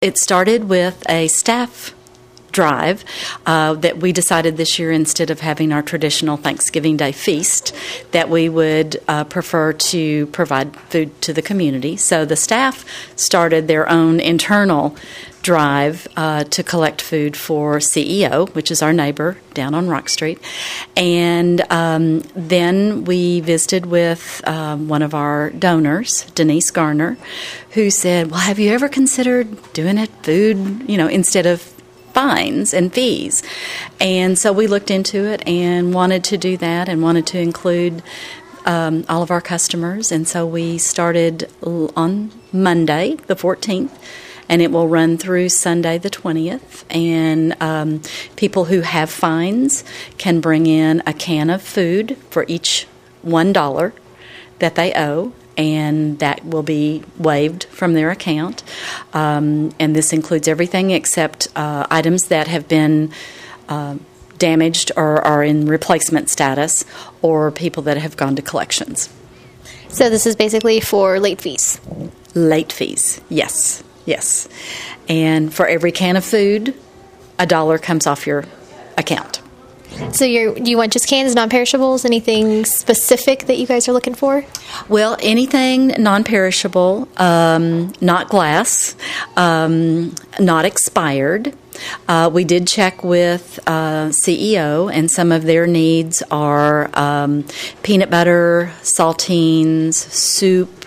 It started with a staff drive that we decided this year, instead of having our traditional Thanksgiving Day feast, that we would prefer to provide food to the community. So the staff started their own internal drive to collect food for CEO, which is our neighbor down on Rock Street. And then we visited with one of our donors, Denise Garner, who said, well, have you ever considered doing it food, instead of fines and fees? And so we looked into it and wanted to do that and wanted to include all of our customers. And so we started on Monday, the 14th, and it will run through Sunday, the 20th. And people who have fines can bring in a can of food for each $1 that they owe, and that will be waived from their account. And this includes everything except items that have been damaged or are in replacement status, or people that have gone to collections. So this is basically for late fees? Late fees, yes. And for every can of food, $1 comes off your account. So do you want just cans, non-perishables, anything specific that you guys are looking for? Well, anything non-perishable, not glass, not expired. We did check with CEO, and some of their needs are peanut butter, saltines, soup,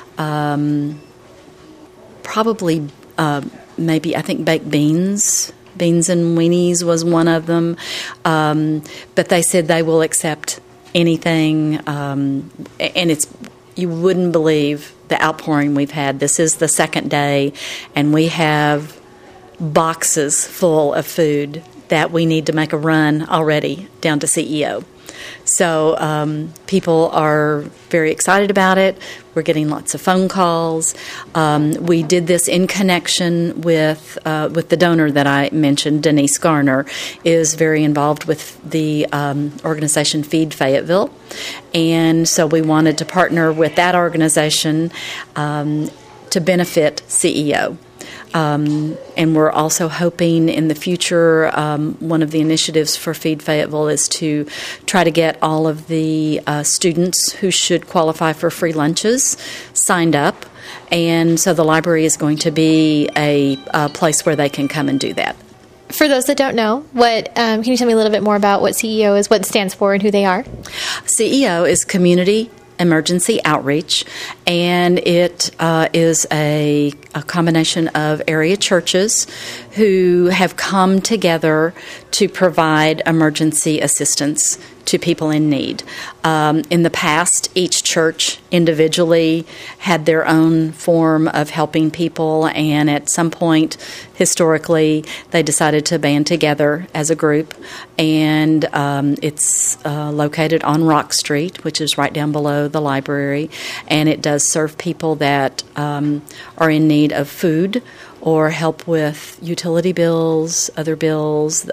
probably maybe, I think, baked beans. Beans and weenies was one of them. But they said they will accept anything. And you wouldn't believe the outpouring we've had. This is the second day, and we have boxes full of food that we need to make a run already down to CEO. So people are very excited about it. We're getting lots of phone calls. We did this in connection with the donor that I mentioned. Denise Garner is very involved with the organization Feed Fayetteville, and so we wanted to partner with that organization to benefit CEO. And we're also hoping in the future, one of the initiatives for Feed Fayetteville is to try to get all of the students who should qualify for free lunches signed up. And so the library is going to be a place where they can come and do that. For those that don't know, can you tell me a little bit more about what CEO is, what it stands for, and who they are? CEO is Community Emergency Outreach, and it is a combination of area churches who have come together to provide emergency assistance to people in need. In the past, each church individually had their own form of helping people, and at some point, historically, they decided to band together as a group, and it's located on Rock Street, which is right down below the library, and it does serve people that are in need of food or help with utility bills, other bills.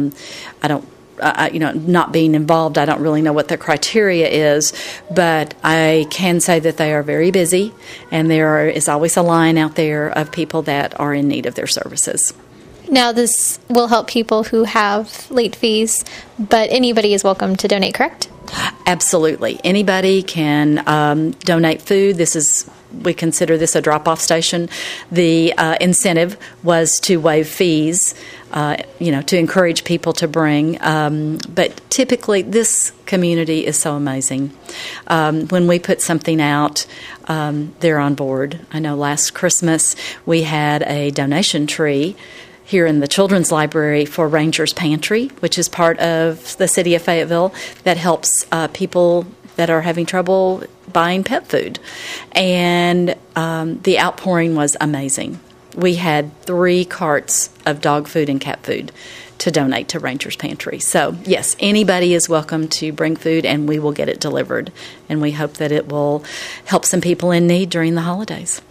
Not being involved, I don't really know what the criteria is, but I can say that they are very busy, and there is always a line out there of people that are in need of their services. Now, this will help people who have late fees, but anybody is welcome to donate, correct? Absolutely. Anybody can donate food. We consider this a drop-off station. The incentive was to waive fees, to encourage people to bring. But typically, this community is so amazing. When we put something out, they're on board. I know last Christmas we had a donation tree here in the Children's Library for Rangers Pantry, which is part of the city of Fayetteville, that helps people that are having trouble buying pet food. And the outpouring was amazing. We had 3 carts of dog food and cat food to donate to Rangers Pantry. So, yes, anybody is welcome to bring food, and we will get it delivered. And we hope that it will help some people in need during the holidays.